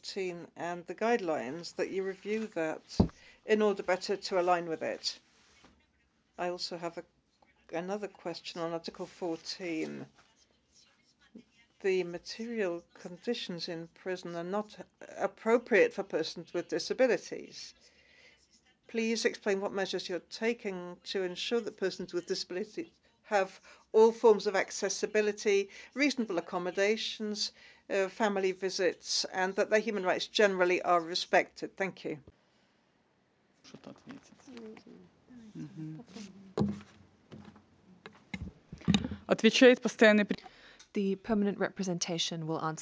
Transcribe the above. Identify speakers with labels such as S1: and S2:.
S1: 14 and the guidelines, that you review that in order better to align with it. I also have another question on Article 14. The material conditions in prison are not appropriate for persons with disabilities. Please explain what measures you're taking to ensure that persons with disabilities have all forms of accessibility, reasonable accommodations, family visits, and that their human rights generally are respected. Thank you.
S2: The permanent representation will answer